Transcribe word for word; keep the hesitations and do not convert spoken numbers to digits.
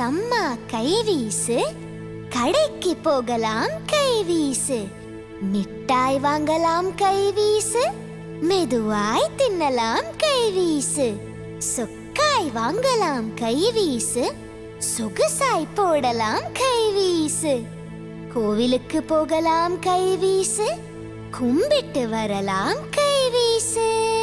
சம்மா கைவீசு, கடைக்கு போகலாம் கைவீசு, மிட்டாய் வாங்கலாம் கைவீசு, மெதுவாய் தின்னலாம் கைவீசு, சொக்காய் வாங்கலாம் கைவீசு, சொகுசாய் போடலாம் கைவீசு, கோவிலுக்கு போகலாம் கைவீசு, கும்பிட்டு வரலாம் கைவீசு.